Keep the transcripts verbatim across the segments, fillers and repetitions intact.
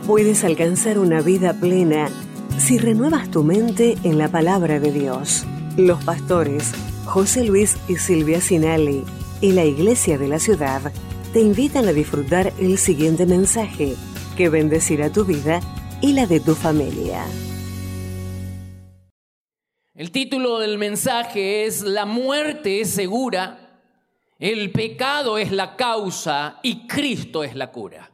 Puedes alcanzar una vida plena si renuevas tu mente en la palabra de Dios. Los pastores José Luis y Silvia Sinali y la Iglesia de la Ciudad te invitan a disfrutar el siguiente mensaje que bendecirá tu vida y la de tu familia. El título del mensaje es La muerte es segura, el pecado es la causa y Cristo es la cura.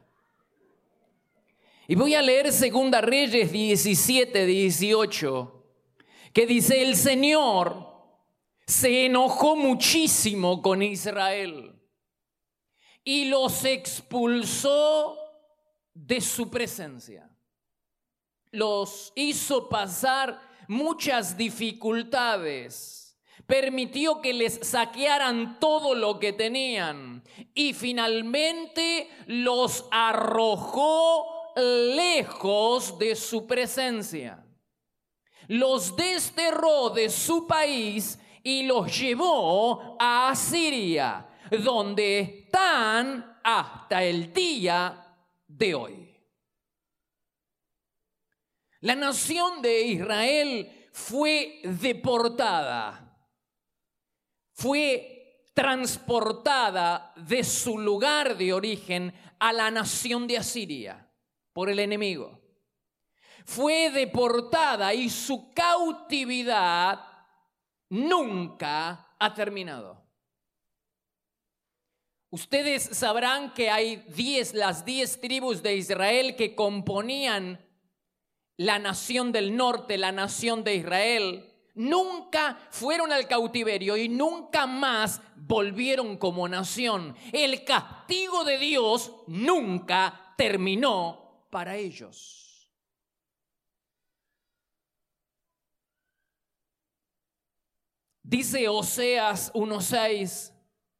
Y voy a leer Segunda Reyes diecisiete, dieciocho, que dice: el Señor se enojó muchísimo con Israel y los expulsó de su presencia. Los hizo pasar muchas dificultades, permitió que les saquearan todo lo que tenían y finalmente los arrojó lejos de su presencia. Los desterró de su país y los llevó a Asiria, donde están hasta el día de hoy. La nación de Israel fue deportada, fue transportada de su lugar de origen a la nación de Asiria por el enemigo. Fue deportada y su cautividad nunca ha terminado. Ustedes sabrán que hay diez, las diez tribus de Israel que componían la nación del norte, la nación de Israel. Nunca fueron al cautiverio y nunca más volvieron como nación. El castigo de Dios nunca terminó para ellos. Dice Oseas uno seis,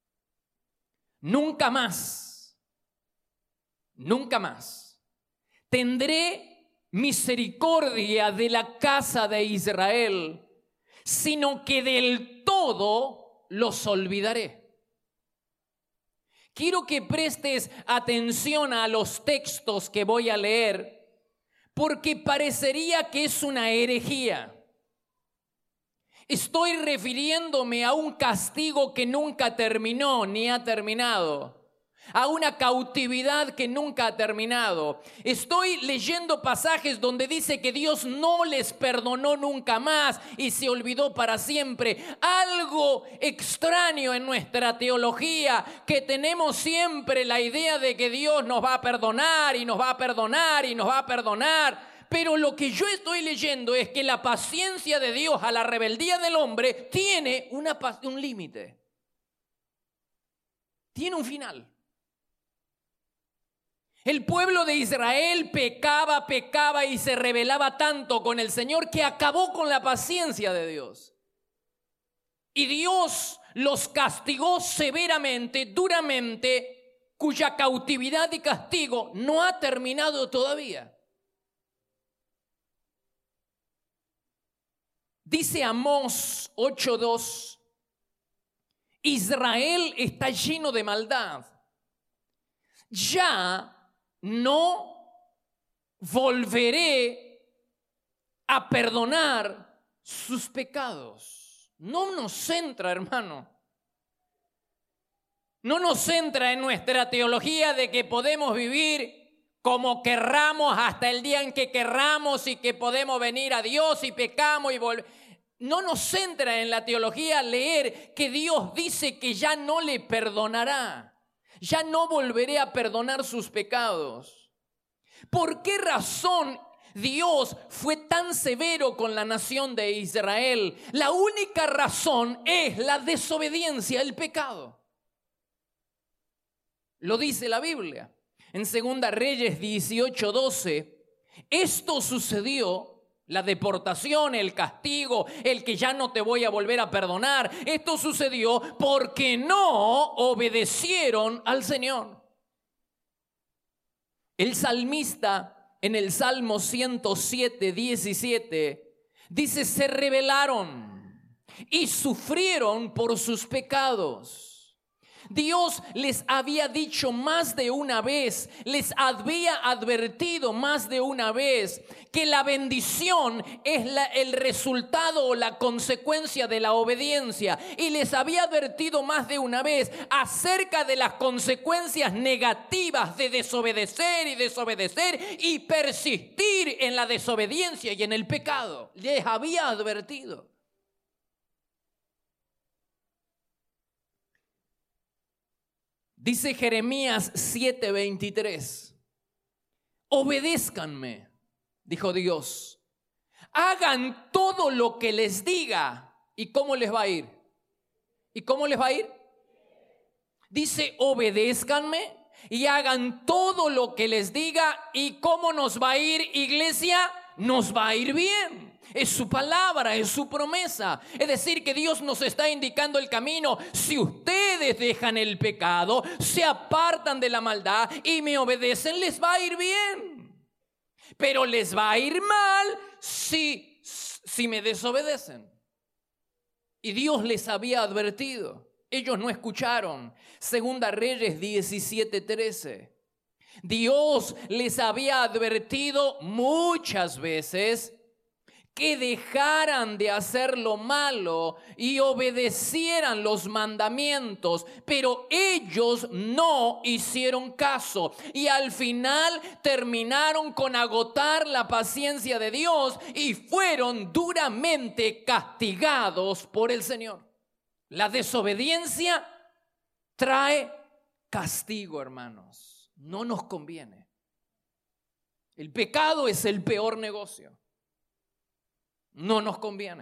nunca más, nunca más tendré misericordia de la casa de Israel, sino que del todo los olvidaré. Quiero que prestes atención a los textos que voy a leer, porque parecería que es una herejía. Estoy refiriéndome a un castigo que nunca terminó ni ha terminado, a una cautividad que nunca ha terminado. Estoy leyendo pasajes donde dice que Dios no les perdonó nunca más y se olvidó para siempre. Algo extraño en nuestra teología, que tenemos siempre la idea de que Dios nos va a perdonar y nos va a perdonar y nos va a perdonar. Pero lo que yo estoy leyendo es que la paciencia de Dios a la rebeldía del hombre tiene una, un límite. Tiene un final. El pueblo de Israel pecaba, pecaba y se rebelaba tanto con el Señor que acabó con la paciencia de Dios. Y Dios los castigó severamente, duramente, cuya cautividad y castigo no ha terminado todavía. Dice Amós ocho dos, Israel está lleno de maldad. Ya no volveré a perdonar sus pecados. No nos centra, hermano. No nos centra en nuestra teología de que podemos vivir como querramos hasta el día en que querramos y que podemos venir a Dios y pecamos y volvemos. No nos centra en la teología leer que Dios dice que ya no le perdonará. Ya no volveré a perdonar sus pecados. ¿Por qué razón Dios fue tan severo con la nación de Israel? La única razón es la desobediencia, el pecado. Lo dice la Biblia. En Segunda Reyes dieciocho doce, esto sucedió, la deportación, el castigo, el que ya no te voy a volver a perdonar. Esto sucedió porque no obedecieron al Señor. El salmista en el Salmo ciento siete, diecisiete dice: se rebelaron y sufrieron por sus pecados. Dios les había dicho más de una vez, les había advertido más de una vez que la bendición es la, el resultado o la consecuencia de la obediencia. Y les había advertido más de una vez acerca de las consecuencias negativas de desobedecer y desobedecer y persistir en la desobediencia y en el pecado. Les había advertido. Dice Jeremías siete veintitrés, obedézcanme, dijo Dios, hagan todo lo que les diga. ¿Y cómo les va a ir? ¿Y cómo les va a ir? Dice, obedézcanme y hagan todo lo que les diga. ¿Y cómo nos va a ir, iglesia? Nos va a ir bien. Es su palabra, es su promesa. Es decir, que Dios nos está indicando el camino. Si ustedes dejan el pecado, se apartan de la maldad y me obedecen, les va a ir bien. Pero les va a ir mal si, si me desobedecen. Y Dios les había advertido. Ellos no escucharon. Segunda Reyes diecisiete trece. Dios les había advertido muchas veces que dejaran de hacer lo malo y obedecieran los mandamientos, pero ellos no hicieron caso y al final terminaron con agotar la paciencia de Dios y fueron duramente castigados por el Señor. La desobediencia trae castigo, hermanos. No nos conviene. El pecado es el peor negocio. No nos conviene.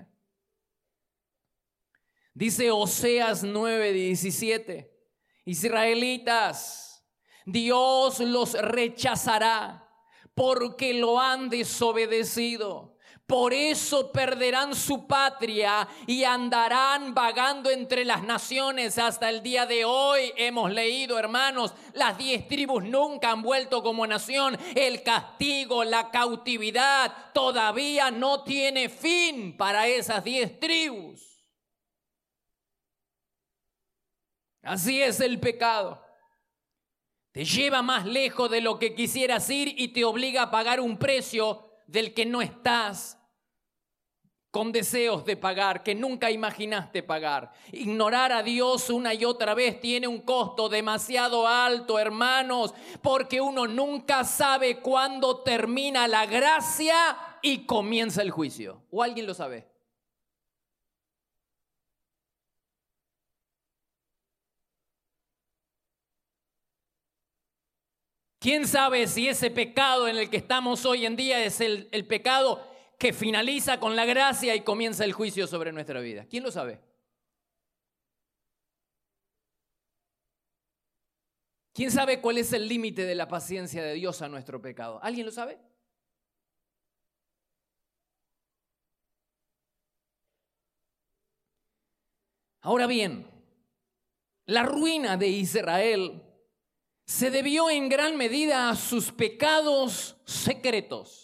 Dice Oseas nueve diecisiete, israelitas, Dios los rechazará porque lo han desobedecido. Por eso perderán su patria y andarán vagando entre las naciones. Hasta el día de hoy hemos leído, hermanos, las diez tribus nunca han vuelto como nación. El castigo, la cautividad todavía no tiene fin para esas diez tribus. Así es el pecado. Te lleva más lejos de lo que quisieras ir y te obliga a pagar un precio del que no estás con deseos de pagar, que nunca imaginaste pagar. Ignorar a Dios una y otra vez tiene un costo demasiado alto, hermanos, porque uno nunca sabe cuándo termina la gracia y comienza el juicio. ¿O alguien lo sabe? ¿Quién sabe si ese pecado en el que estamos hoy en día es el, el pecado que finaliza con la gracia y comienza el juicio sobre nuestra vida? ¿Quién lo sabe? ¿Quién sabe cuál es el límite de la paciencia de Dios a nuestro pecado? ¿Alguien lo sabe? Ahora bien, la ruina de Israel se debió en gran medida a sus pecados secretos.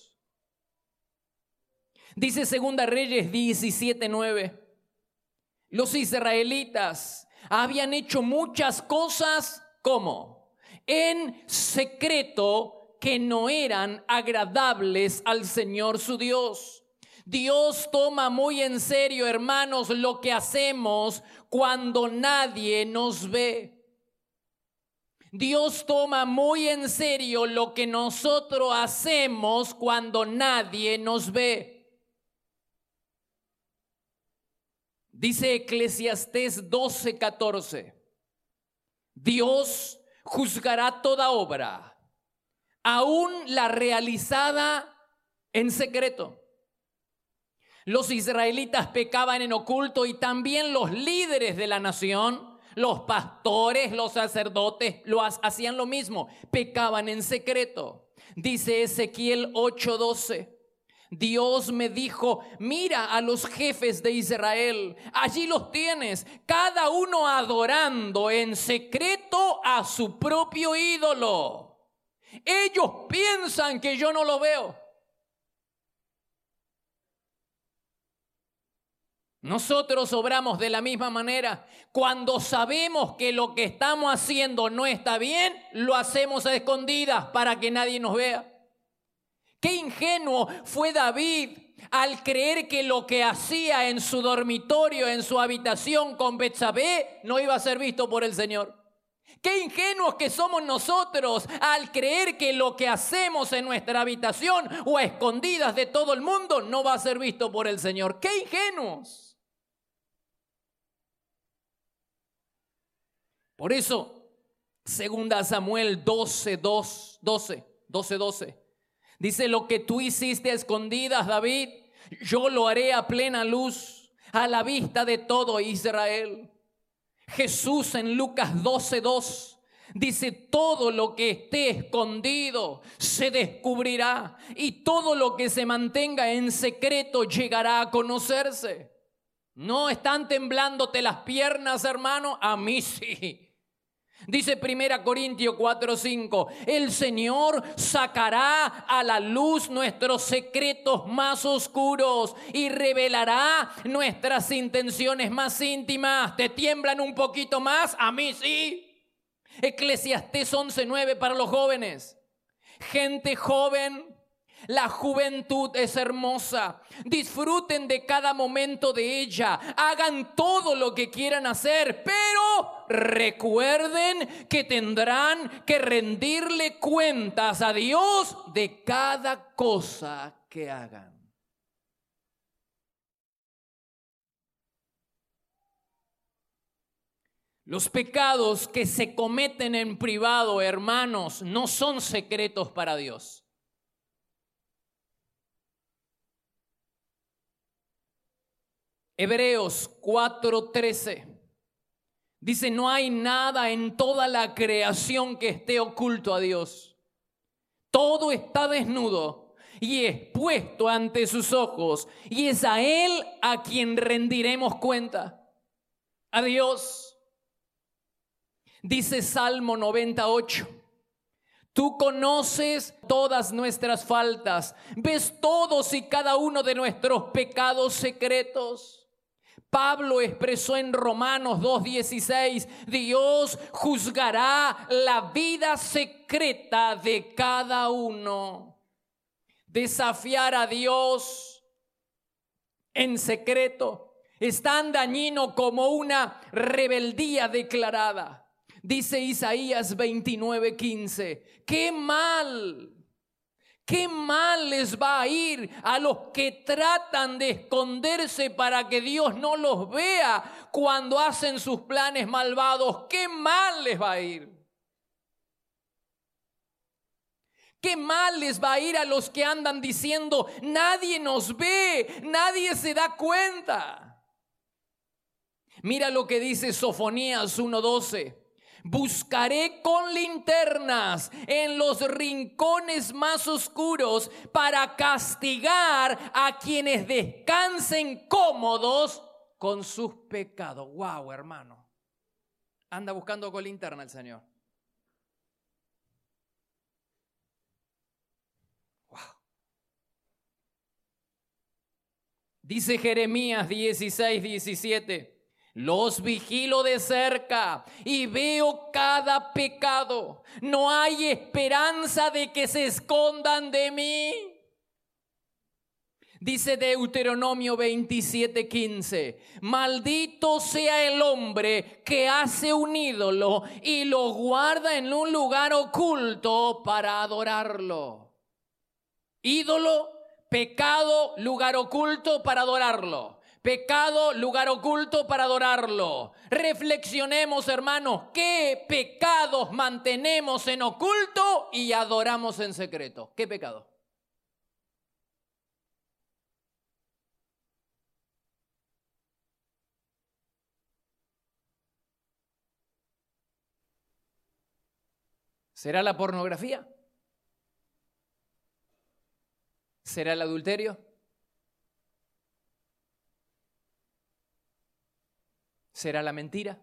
Dice Segunda Reyes diecisiete nueve. Los israelitas habían hecho muchas cosas como en secreto que no eran agradables al Señor su Dios. Dios toma muy en serio, hermanos, lo que hacemos cuando nadie nos ve. Dios toma muy en serio lo que nosotros hacemos cuando nadie nos ve. Dice Eclesiastés doce catorce, Dios juzgará toda obra, aún la realizada en secreto. Los israelitas pecaban en oculto y también los líderes de la nación, los pastores, los sacerdotes, lo hacían lo mismo, pecaban en secreto. Dice Ezequiel ocho doce. Dios me dijo, mira a los jefes de Israel, allí los tienes, cada uno adorando en secreto a su propio ídolo. Ellos piensan que yo no lo veo. Nosotros obramos de la misma manera. Cuando sabemos que lo que estamos haciendo no está bien, lo hacemos a escondidas para que nadie nos vea. Qué ingenuo fue David al creer que lo que hacía en su dormitorio, en su habitación con Betsabé, no iba a ser visto por el Señor. Qué ingenuos que somos nosotros al creer que lo que hacemos en nuestra habitación o a escondidas de todo el mundo no va a ser visto por el Señor. Qué ingenuos. Por eso, segunda Samuel doce, doce, doce, doce, dice: lo que tú hiciste a escondidas, David, yo lo haré a plena luz, a la vista de todo Israel. Jesús en Lucas doce, dos dice: todo lo que esté escondido se descubrirá, y todo lo que se mantenga en secreto llegará a conocerse. ¿No están temblándote las piernas, hermano? A mí sí. Dice primera Corintios cuatro, cinco: el Señor sacará a la luz nuestros secretos más oscuros y revelará nuestras intenciones más íntimas. ¿Te tiemblan un poquito más? A mí sí. Eclesiastés once, nueve para los jóvenes: gente joven, la juventud es hermosa. Disfruten de cada momento de ella. Hagan todo lo que quieran hacer, pero recuerden que tendrán que rendirle cuentas a Dios de cada cosa que hagan. Los pecados que se cometen en privado, hermanos, no son secretos para Dios. Hebreos cuatro, trece dice: no hay nada en toda la creación que esté oculto a Dios. Todo está desnudo y expuesto ante sus ojos, y es a Él a quien rendiremos cuenta. A Dios. Dice Salmo noventa y ocho: tú conoces todas nuestras faltas, ves todos y cada uno de nuestros pecados secretos. Pablo expresó en Romanos dos, dieciséis: Dios juzgará la vida secreta de cada uno. Desafiar a Dios en secreto es tan dañino como una rebeldía declarada. Dice Isaías veintinueve, quince: qué mal, qué mal les va a ir a los que tratan de esconderse para que Dios no los vea cuando hacen sus planes malvados. Qué mal les va a ir. Qué mal les va a ir a los que andan diciendo: nadie nos ve, nadie se da cuenta. Mira lo que dice Sofonías uno, doce: buscaré con linternas en los rincones más oscuros para castigar a quienes descansen cómodos con sus pecados. Wow, hermano. Anda buscando con linterna el Señor. Wow. Dice Jeremías dieciséis, diecisiete: los vigilo de cerca y veo cada pecado. No hay esperanza de que se escondan de mí. Dice Deuteronomio veintisiete, quince: maldito sea el hombre que hace un ídolo y lo guarda en un lugar oculto para adorarlo. Ídolo, pecado, lugar oculto para adorarlo. Pecado, lugar oculto para adorarlo. Reflexionemos, hermanos, ¿qué pecados mantenemos en oculto y adoramos en secreto? ¿Qué pecado? ¿Será la pornografía? ¿Será el adulterio? ¿Será la mentira?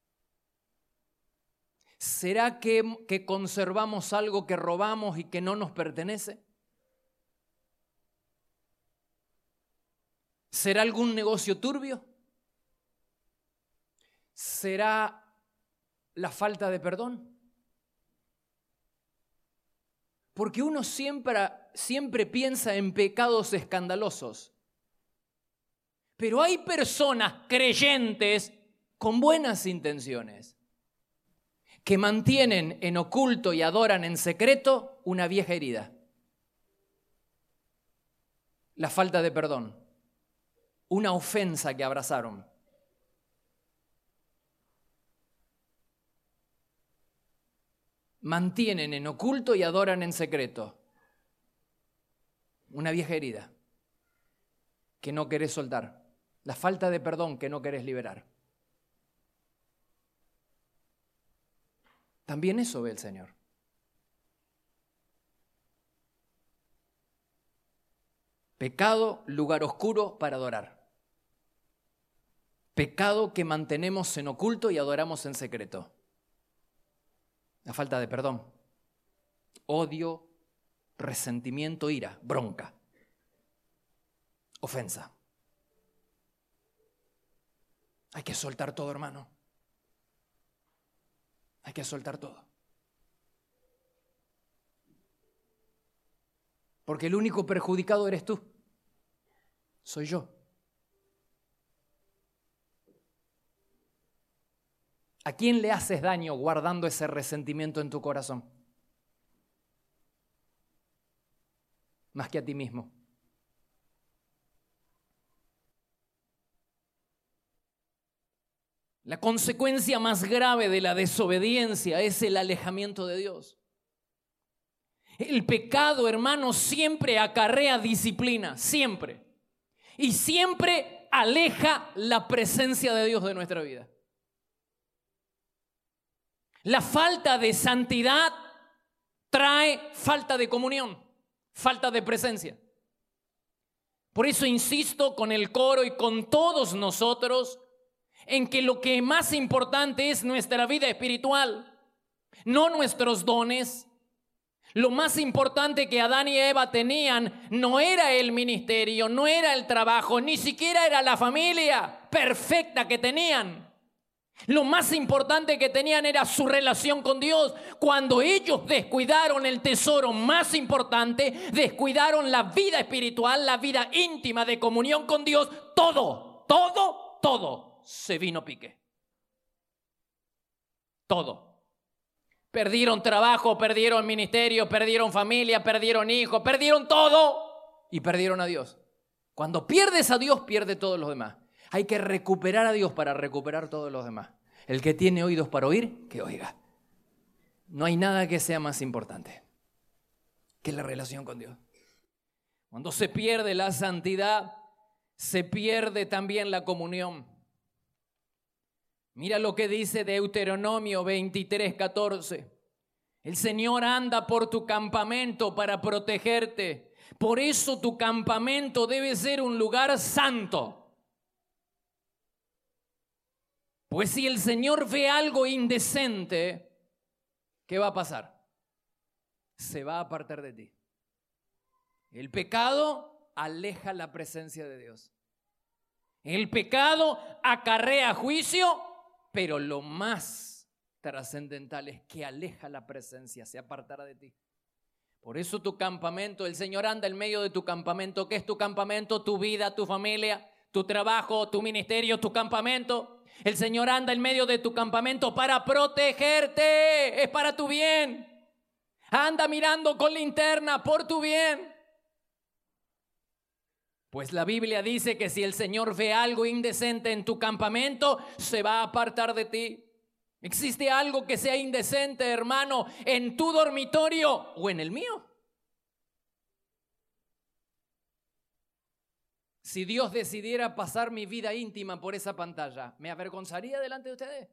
¿Será que, que conservamos algo que robamos y que no nos pertenece? ¿Será algún negocio turbio? ¿Será la falta de perdón? Porque uno siempre, siempre piensa en pecados escandalosos. Pero hay personas creyentes con buenas intenciones que mantienen en oculto y adoran en secreto una vieja herida. La falta de perdón, una ofensa que abrazaron. Mantienen en oculto y adoran en secreto una vieja herida que no querés soltar. La falta de perdón que no querés liberar. También eso ve el Señor. Pecado, lugar oscuro para adorar. Pecado que mantenemos en oculto y adoramos en secreto. La falta de perdón. Odio, resentimiento, ira, bronca. Ofensa. Hay que soltar todo, hermano. Hay que soltar todo. Porque el único perjudicado eres tú. Soy yo. ¿A quién le haces daño guardando ese resentimiento en tu corazón? Más que a ti mismo. La consecuencia más grave de la desobediencia es el alejamiento de Dios. El pecado, hermano, siempre acarrea disciplina, siempre. Y siempre aleja la presencia de Dios de nuestra vida. La falta de santidad trae falta de comunión, falta de presencia. Por eso insisto con el coro y con todos nosotros en que lo que más importante es nuestra vida espiritual, no nuestros dones. Lo más importante que Adán y Eva tenían no era el ministerio, no era el trabajo, ni siquiera era la familia perfecta que tenían. Lo más importante que tenían era su relación con Dios. Cuando ellos descuidaron el tesoro más importante, descuidaron la vida espiritual, la vida íntima de comunión con Dios, todo, todo, todo se vino a pique. Todo. Perdieron trabajo, perdieron ministerio, perdieron familia, perdieron hijos, perdieron todo y perdieron a Dios. Cuando pierdes a Dios, pierde todos los demás. Hay que recuperar a Dios para recuperar todos los demás. El que tiene oídos para oír, que oiga. No hay nada que sea más importante que la relación con Dios. Cuando se pierde la santidad, se pierde también la comunión. Mira lo que dice Deuteronomio veintitrés, catorce. El Señor anda por tu campamento para protegerte. Por eso tu campamento debe ser un lugar santo. Pues si el Señor ve algo indecente, ¿qué va a pasar? Se va a apartar de ti. El pecado aleja la presencia de Dios. El pecado acarrea juicio, pero lo más trascendental es que aleja la presencia, se apartará de ti. Por eso tu campamento, el Señor anda en medio de tu campamento. ¿Qué es tu campamento? Tu vida, tu familia, tu trabajo, tu ministerio, tu campamento. El Señor anda en medio de tu campamento para protegerte, es para tu bien. Anda mirando con linterna por tu bien. Pues la Biblia dice que si el Señor ve algo indecente en tu campamento, se va a apartar de ti. ¿Existe algo que sea indecente, hermano, en tu dormitorio o en el mío? Si Dios decidiera pasar mi vida íntima por esa pantalla, ¿me avergonzaría delante de ustedes?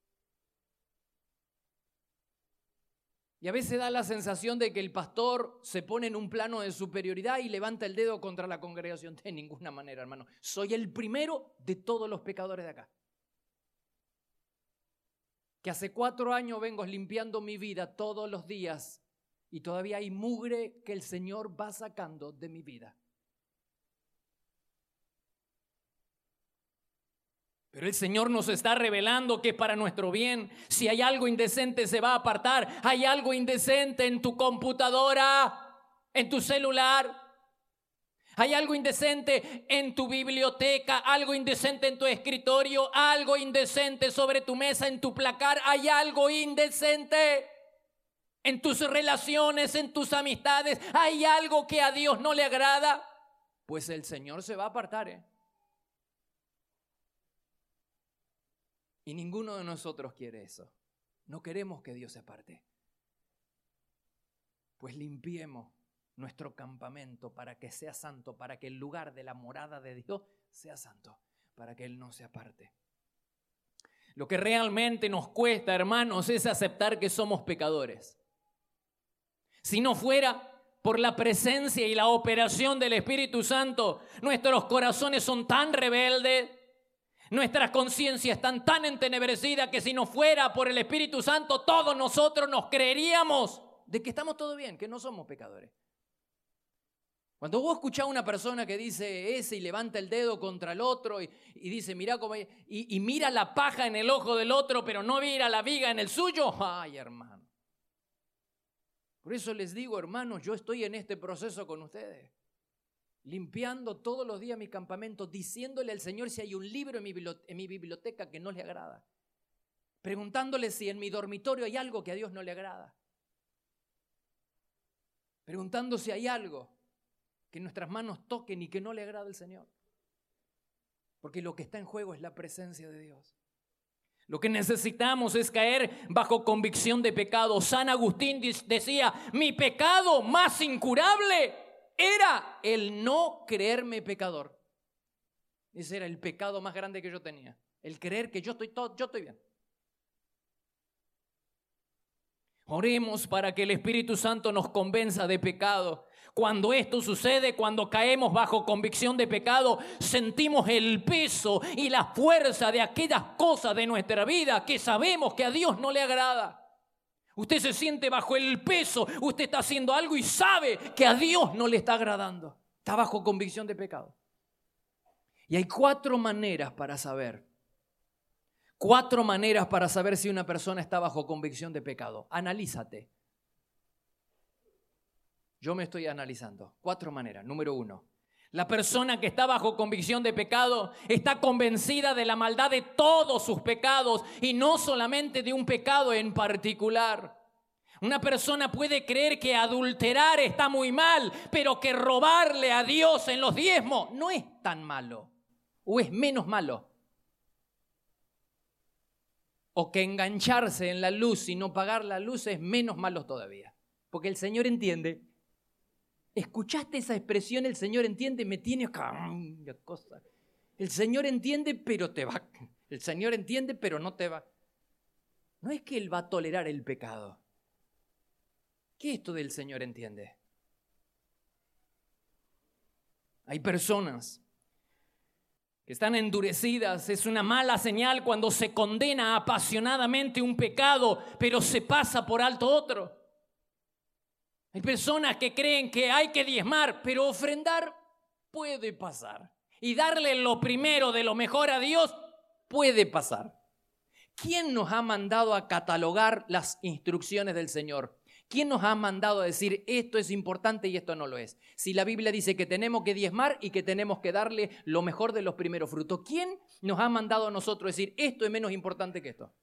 Y a veces da la sensación de que el pastor se pone en un plano de superioridad y levanta el dedo contra la congregación. De ninguna manera, hermano. Soy el primero de todos los pecadores de acá. Que hace cuatro años vengo limpiando mi vida todos los días y todavía hay mugre que el Señor va sacando de mi vida. Pero el Señor nos está revelando que es para nuestro bien. Si hay algo indecente, se va a apartar. Hay algo indecente en tu computadora, en tu celular. Hay algo indecente en tu biblioteca, algo indecente en tu escritorio, algo indecente sobre tu mesa, en tu placar. Hay algo indecente en tus relaciones, en tus amistades. Hay algo que a Dios no le agrada. Pues el Señor se va a apartar, ¿eh? Y ninguno de nosotros quiere eso. No queremos que Dios se aparte. Pues limpiemos nuestro campamento para que sea santo, para que el lugar de la morada de Dios sea santo, para que Él no se aparte. Lo que realmente nos cuesta, hermanos, es aceptar que somos pecadores. Si no fuera por la presencia y la operación del Espíritu Santo, nuestros corazones son tan rebeldes, nuestras conciencias están tan entenebrecidas que si no fuera por el Espíritu Santo, todos nosotros nos creeríamos de que estamos todo bien, que no somos pecadores. Cuando vos escuchás a una persona que dice ese y levanta el dedo contra el otro y, y dice, mirá cómo, y, y mira la paja en el ojo del otro, pero no mira la viga en el suyo, ay, hermano. Por eso les digo, hermanos, yo estoy en este proceso con ustedes, limpiando todos los días mi campamento, diciéndole al Señor si hay un libro en mi, en mi biblioteca que no le agrada, preguntándole si en mi dormitorio hay algo que a Dios no le agrada, preguntando si hay algo que nuestras manos toquen y que no le agrada al Señor. Porque lo que está en juego es la presencia de Dios. Lo que necesitamos es caer bajo convicción de pecado. San Agustín decía, mi pecado más incurable era el no creerme pecador. Ese era el pecado más grande que yo tenía. El creer que yo estoy todo, yo estoy bien. Oremos para que el Espíritu Santo nos convenza de pecado. Cuando esto sucede, cuando caemos bajo convicción de pecado, sentimos el peso y la fuerza de aquellas cosas de nuestra vida que sabemos que a Dios no le agrada. Usted se siente bajo el peso, usted está haciendo algo y sabe que a Dios no le está agradando. Está bajo convicción de pecado. Y hay cuatro maneras para saber. Cuatro maneras para saber si una persona está bajo convicción de pecado. Analízate. Yo me estoy analizando. Cuatro maneras. Número uno. La persona que está bajo convicción de pecado está convencida de la maldad de todos sus pecados y no solamente de un pecado en particular. Una persona puede creer que adulterar está muy mal, pero que robarle a Dios en los diezmos no es tan malo o es menos malo. O que engancharse en la luz y no pagar la luz es menos malo todavía. Porque el Señor entiende. ¿Escuchaste esa expresión? El Señor entiende, me tiene acá. Cosa. El Señor entiende, pero te va. El Señor entiende, pero no te va. No es que Él va a tolerar el pecado. ¿Qué es esto del Señor entiende? Hay personas que están endurecidas. Es una mala señal cuando se condena apasionadamente un pecado, pero se pasa por alto otro. Hay personas que creen que hay que diezmar, pero ofrendar puede pasar. Y darle lo primero de lo mejor a Dios puede pasar. ¿Quién nos ha mandado a catalogar las instrucciones del Señor? ¿Quién nos ha mandado a decir esto es importante y esto no lo es? Si la Biblia dice que tenemos que diezmar y que tenemos que darle lo mejor de los primeros frutos, ¿quién nos ha mandado a nosotros decir esto es menos importante que esto?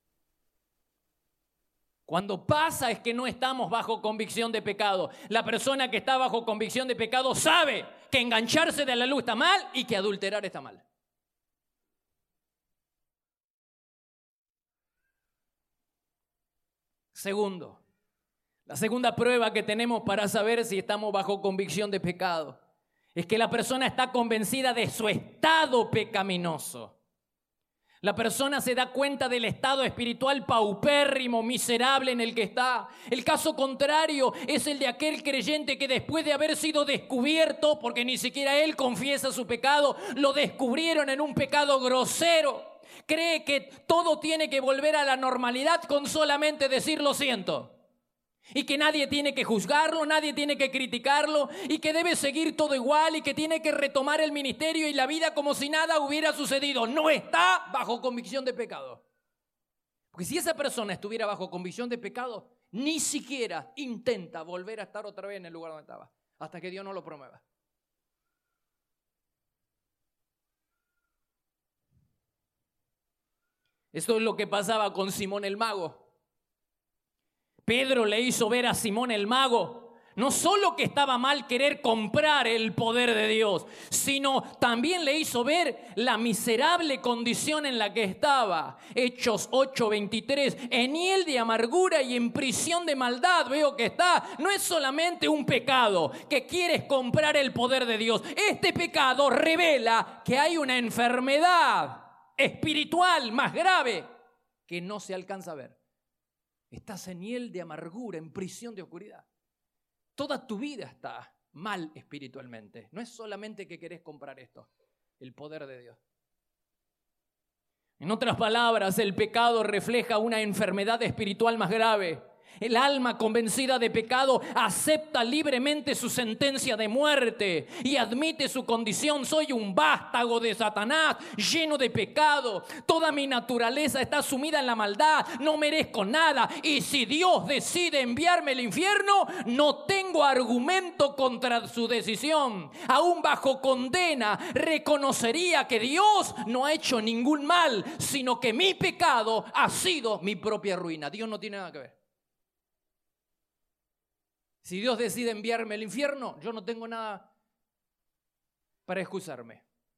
Cuando pasa es que no estamos bajo convicción de pecado. La persona que está bajo convicción de pecado sabe que engancharse de la luz está mal y que adulterar está mal. Segundo, la segunda prueba que tenemos para saber si estamos bajo convicción de pecado es que la persona está convencida de su estado pecaminoso. La persona se da cuenta del estado espiritual paupérrimo, miserable en el que está. El caso contrario es el de aquel creyente que después de haber sido descubierto, porque ni siquiera él confiesa su pecado, lo descubrieron en un pecado grosero. Cree que todo tiene que volver a la normalidad con solamente decir lo siento. Y que nadie tiene que juzgarlo, nadie tiene que criticarlo, y que debe seguir todo igual, y que tiene que retomar el ministerio y la vida como si nada hubiera sucedido. No está bajo convicción de pecado. Porque si esa persona estuviera bajo convicción de pecado, ni siquiera intenta volver a estar otra vez en el lugar donde estaba, hasta que Dios no lo promueva. Esto es lo que pasaba con Simón el mago. Pedro le hizo ver a Simón el mago, no solo que estaba mal querer comprar el poder de Dios, sino también le hizo ver la miserable condición en la que estaba. Hechos ocho veintitrés, en hiel de amargura y en prisión de maldad veo que está. No es solamente un pecado que quieres comprar el poder de Dios. Este pecado revela que hay una enfermedad espiritual más grave que no se alcanza a ver. Estás en hiel de amargura, en prisión de oscuridad. Toda tu vida está mal espiritualmente. No es solamente que querés comprar esto, el poder de Dios. En otras palabras, el pecado refleja una enfermedad espiritual más grave. El alma convencida de pecado acepta libremente su sentencia de muerte y admite su condición. Soy un vástago de Satanás, lleno de pecado. Toda mi naturaleza está sumida en la maldad. No merezco nada. Y si Dios decide enviarme al infierno, no tengo argumento contra su decisión. Aún bajo condena, reconocería que Dios no ha hecho ningún mal, sino que mi pecado ha sido mi propia ruina. Dios no tiene nada que ver. Si Dios decide enviarme al infierno, yo no tengo nada para excusarme.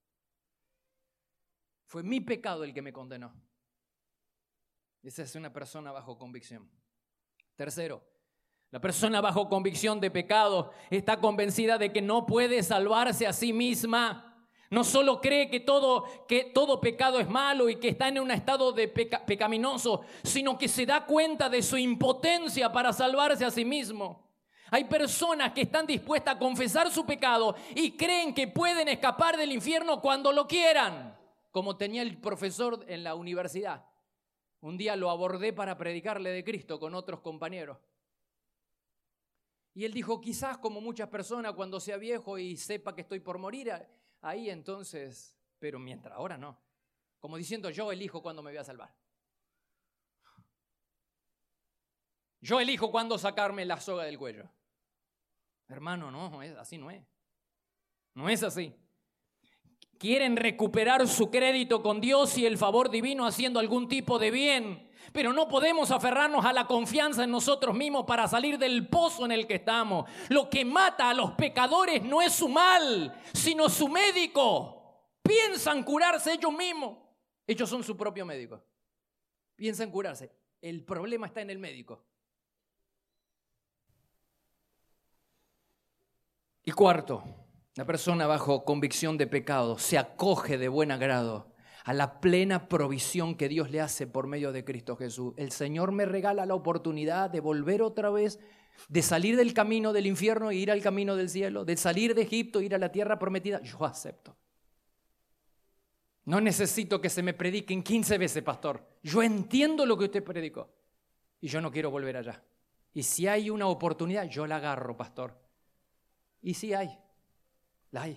Fue mi pecado el que me condenó. Esa es una persona bajo convicción. Tercero, la persona bajo convicción de pecado está convencida de que no puede salvarse a sí misma. No solo cree que todo, que todo pecado es malo y que está en un estado de peca, pecaminoso, sino que se da cuenta de su impotencia para salvarse a sí mismo. Hay personas que están dispuestas a confesar su pecado y creen que pueden escapar del infierno cuando lo quieran, como tenía el profesor en la universidad. Un día lo abordé para predicarle de Cristo con otros compañeros. Y él dijo, quizás como muchas personas cuando sea viejo y sepa que estoy por morir, ahí entonces, pero mientras ahora no. Como diciendo, yo elijo cuándo me voy a salvar. Yo elijo cuándo sacarme la soga del cuello. Hermano, no, así no es. No es así. Quieren recuperar su crédito con Dios y el favor divino haciendo algún tipo de bien. Pero no podemos aferrarnos a la confianza en nosotros mismos para salir del pozo en el que estamos. Lo que mata a los pecadores no es su mal, sino su médico. Piensan curarse ellos mismos. Ellos son su propio médico. Piensan curarse. El problema está en el médico. Y cuarto, la persona bajo convicción de pecado se acoge de buen agrado a la plena provisión que Dios le hace por medio de Cristo Jesús. El Señor me regala la oportunidad de volver otra vez, de salir del camino del infierno e ir al camino del cielo, de salir de Egipto e ir a la tierra prometida. Yo acepto. No necesito que se me prediquen quince veces, pastor. Yo entiendo lo que usted predicó y yo no quiero volver allá. Y si hay una oportunidad, yo la agarro, pastor. Y sí hay, la hay.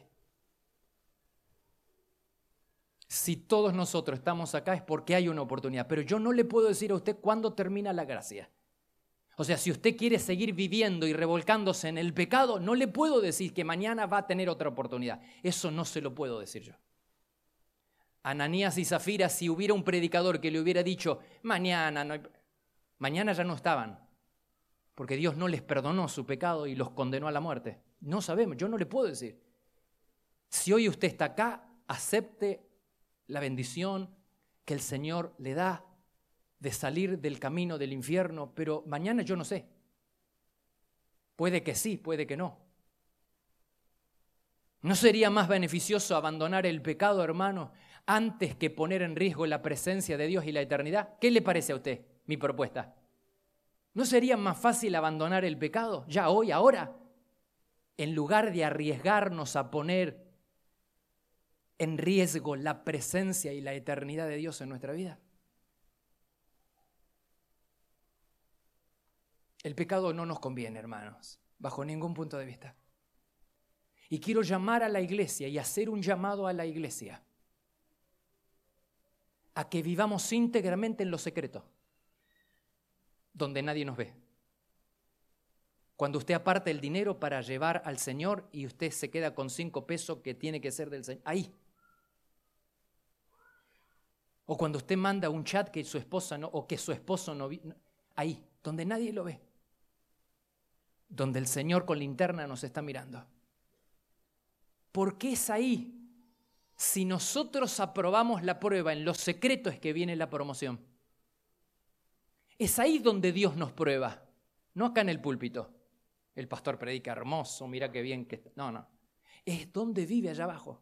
Si todos nosotros estamos acá es porque hay una oportunidad, pero yo no le puedo decir a usted cuándo termina la gracia. O sea, si usted quiere seguir viviendo y revolcándose en el pecado, no le puedo decir que mañana va a tener otra oportunidad. Eso no se lo puedo decir yo. Ananías y Zafira, si hubiera un predicador que le hubiera dicho, mañana, no hay... mañana ya no estaban, porque Dios no les perdonó su pecado y los condenó a la muerte. No sabemos, yo no le puedo decir. Si hoy usted está acá, acepte la bendición que el Señor le da de salir del camino del infierno, pero mañana yo no sé. Puede que sí, puede que no. ¿No sería más beneficioso abandonar el pecado, hermano, antes que poner en riesgo la presencia de Dios y la eternidad? ¿Qué le parece a usted mi propuesta? ¿No sería más fácil abandonar el pecado ya hoy, ahora, en lugar de arriesgarnos a poner en riesgo la presencia y la eternidad de Dios en nuestra vida? El pecado no nos conviene, hermanos, bajo ningún punto de vista. Y quiero llamar a la iglesia y hacer un llamado a la iglesia a que vivamos íntegramente en lo secreto, donde nadie nos ve. Cuando usted aparte el dinero para llevar al Señor y usted se queda con cinco pesos que tiene que ser del Señor, ahí. O cuando usted manda un chat que su esposa no, o que su esposo no vi, ahí, donde nadie lo ve. Donde el Señor con linterna nos está mirando. ¿Por qué es ahí? Si nosotros aprobamos la prueba, en lo secreto es que viene la promoción. Es ahí donde Dios nos prueba, no acá en el púlpito. El pastor predica hermoso, mira qué bien que está. No, no. Es donde vive allá abajo.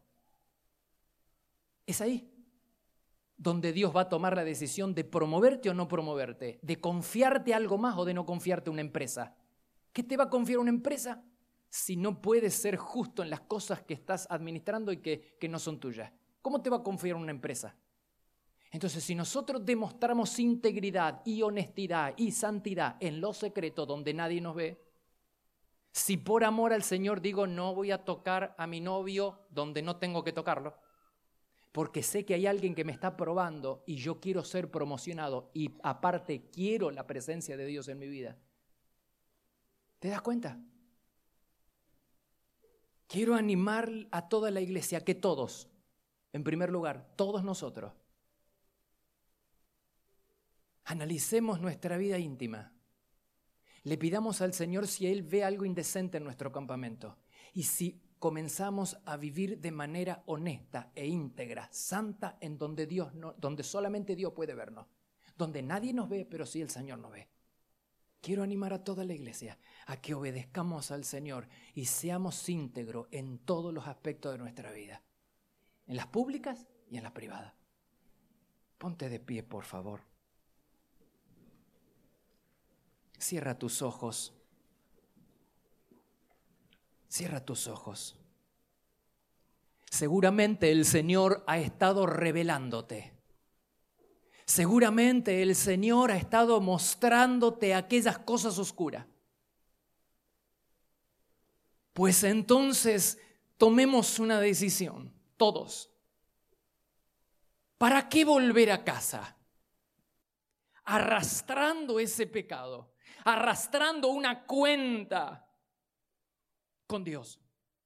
Es ahí donde Dios va a tomar la decisión de promoverte o no promoverte, de confiarte algo más o de no confiarte una empresa. ¿Qué te va a confiar una empresa si no puedes ser justo en las cosas que estás administrando y que, que no son tuyas? ¿Cómo te va a confiar una empresa? Entonces, si nosotros demostramos integridad y honestidad y santidad en lo secreto donde nadie nos ve, si por amor al Señor digo no voy a tocar a mi novio donde no tengo que tocarlo, porque sé que hay alguien que me está probando y yo quiero ser promocionado y aparte quiero la presencia de Dios en mi vida. ¿Te das cuenta? Quiero animar a toda la iglesia, que todos, en primer lugar, todos nosotros, analicemos nuestra vida íntima. Le pidamos al Señor si Él ve algo indecente en nuestro campamento y si comenzamos a vivir de manera honesta e íntegra, santa, en donde Dios no, donde solamente Dios puede vernos, donde nadie nos ve, pero sí el Señor nos ve. Quiero animar a toda la iglesia a que obedezcamos al Señor y seamos íntegros en todos los aspectos de nuestra vida, en las públicas y en las privadas. Ponte de pie, por favor. Cierra tus ojos. Cierra tus ojos. Seguramente el Señor ha estado revelándote. Seguramente el Señor ha estado mostrándote aquellas cosas oscuras. Pues entonces tomemos una decisión, todos. ¿Para qué volver a casa? Arrastrando ese pecado, arrastrando una cuenta con Dios.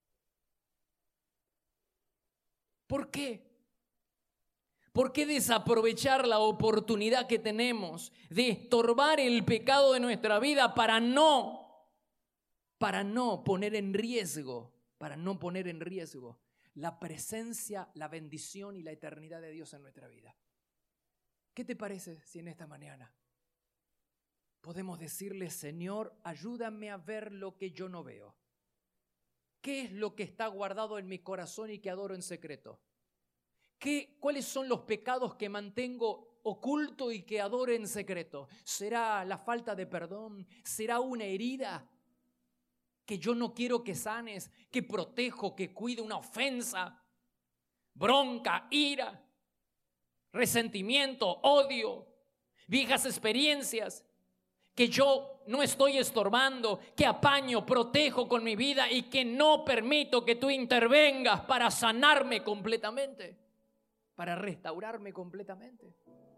¿Por qué? ¿Por qué desaprovechar la oportunidad que tenemos de estorbar el pecado de nuestra vida para no, para no poner en riesgo, para no poner en riesgo la presencia, la bendición y la eternidad de Dios en nuestra vida? ¿Qué te parece si en esta mañana podemos decirle, Señor, ayúdame a ver lo que yo no veo? ¿Qué es lo que está guardado en mi corazón y que adoro en secreto? ¿Qué, ¿Cuáles son los pecados que mantengo oculto y que adoro en secreto? ¿Será la falta de perdón? ¿Será una herida que yo no quiero que sanes, que protejo, que cuide, una ofensa? Bronca, ira, resentimiento, odio, viejas experiencias que yo no estoy estorbando, que apaño, protejo con mi vida y que no permito que tú intervengas para sanarme completamente, para restaurarme completamente.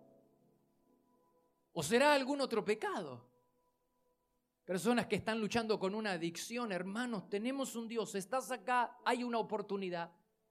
¿O será algún otro pecado? Personas que están luchando con una adicción, hermanos, tenemos un Dios, estás acá, hay una oportunidad.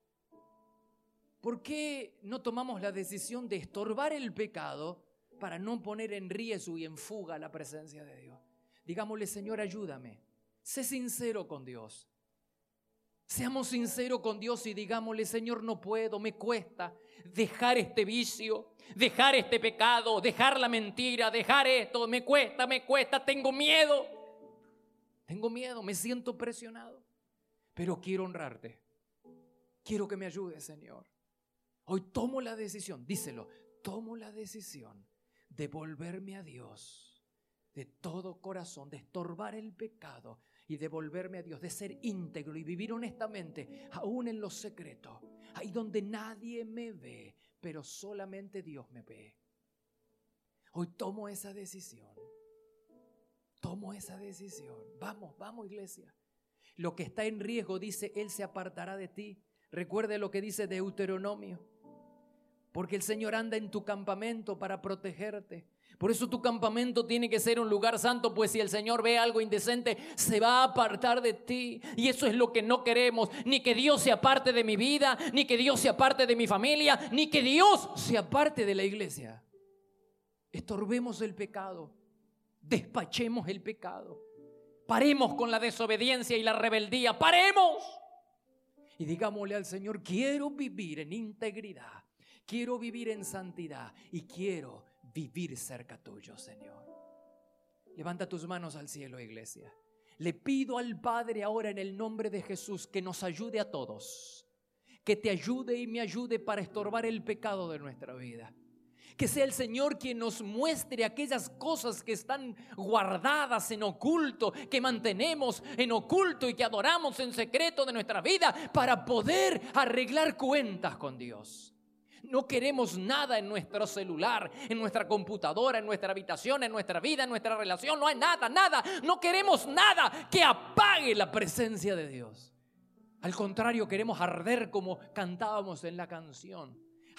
¿Por qué no tomamos la decisión de estorbar el pecado para no poner en riesgo y en fuga la presencia de Dios? Digámosle, Señor, ayúdame. Sé sincero con Dios. Seamos sinceros con Dios y digámosle, Señor, no puedo, me cuesta dejar este vicio, dejar este pecado, dejar la mentira, dejar esto, me cuesta, me cuesta, tengo miedo. Tengo miedo, me siento presionado, pero quiero honrarte. Quiero que me ayudes, Señor. Hoy tomo la decisión, díselo, tomo la decisión de volverme a Dios de todo corazón, de estorbar el pecado y de volverme a Dios, de ser íntegro y vivir honestamente, aún en lo secreto, ahí donde nadie me ve, pero solamente Dios me ve. Hoy tomo esa decisión. tomo esa decisión. Vamos, vamos, iglesia. Lo que está en riesgo, dice, Él se apartará de ti. Recuerde lo que dice Deuteronomio. Porque el Señor anda en tu campamento para protegerte. Por eso tu campamento tiene que ser un lugar santo, pues si el Señor ve algo indecente, se va a apartar de ti. Y eso es lo que no queremos. Ni que Dios se aparte de mi vida, ni que Dios se aparte de mi familia, ni que Dios se aparte de la iglesia. Estorbemos el pecado. Despachemos el pecado. Paremos con la desobediencia y la rebeldía. ¡Paremos! Y digámosle al Señor, quiero vivir en integridad. Quiero vivir en santidad y quiero vivir cerca tuyo, Señor. Levanta tus manos al cielo, iglesia. Le pido al Padre ahora en el nombre de Jesús que nos ayude a todos. Que te ayude y me ayude para estorbar el pecado de nuestra vida. Que sea el Señor quien nos muestre aquellas cosas que están guardadas en oculto, que mantenemos en oculto y que adoramos en secreto de nuestra vida para poder arreglar cuentas con Dios. No queremos nada en nuestro celular, en nuestra computadora, en nuestra habitación, en nuestra vida, en nuestra relación. No hay nada, nada. No queremos nada que apague la presencia de Dios. Al contrario, queremos arder como cantábamos en la canción.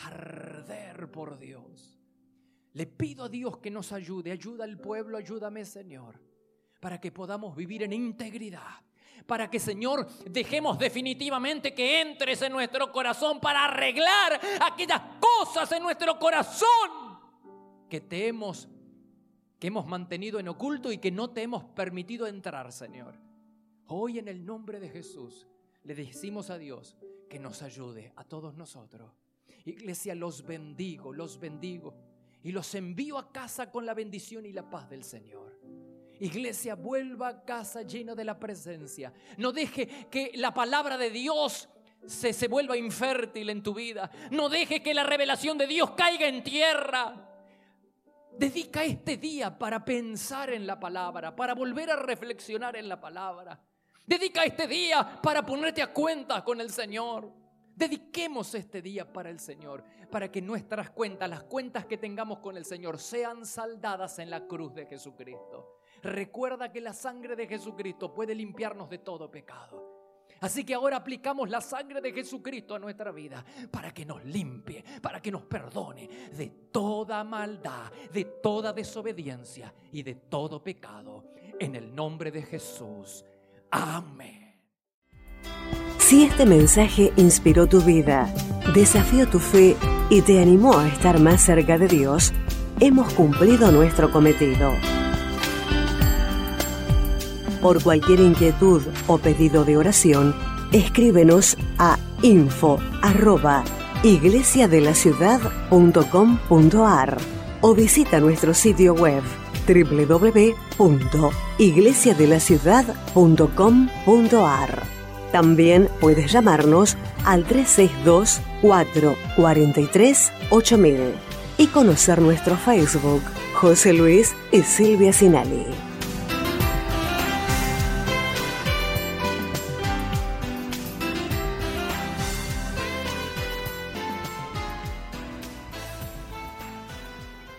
Arder por Dios. Le pido a Dios que nos ayude. Ayuda al pueblo, ayúdame, Señor, para que podamos vivir en integridad. Para que, Señor, dejemos definitivamente que entres en nuestro corazón para arreglar aquellas cosas en nuestro corazón que te hemos, que hemos mantenido en oculto y que no te hemos permitido entrar, Señor. Hoy, en el nombre de Jesús, le decimos a Dios que nos ayude a todos nosotros. Iglesia, los bendigo, los bendigo y los envío a casa con la bendición y la paz del Señor. Iglesia, vuelva a casa llena de la presencia. No deje que la palabra de Dios se, se vuelva infértil en tu vida. No deje que la revelación de Dios caiga en tierra. Dedica este día para pensar en la palabra, para volver a reflexionar en la palabra. Dedica este día para ponerte a cuentas con el Señor. Dediquemos este día para el Señor, para que nuestras cuentas, las cuentas que tengamos con el Señor, sean saldadas en la cruz de Jesucristo. Recuerda que la sangre de Jesucristo puede limpiarnos de todo pecado. Así que ahora aplicamos la sangre de Jesucristo a nuestra vida para que nos limpie, para que nos perdone de toda maldad, de toda desobediencia y de todo pecado. En el nombre de Jesús. Amén. Si este mensaje inspiró tu vida, desafió tu fe y te animó a estar más cerca de Dios, hemos cumplido nuestro cometido. Por cualquier inquietud o pedido de oración, escríbenos a info arroba iglesiadelaciudad.com.ar o visita nuestro sitio web doble u doble u doble u punto iglesiadelaciudad punto com punto ar. También puedes llamarnos al tres seis dos, cuatro cuatro tres, ocho mil y conocer nuestro Facebook, José Luis y Silvia Sinali.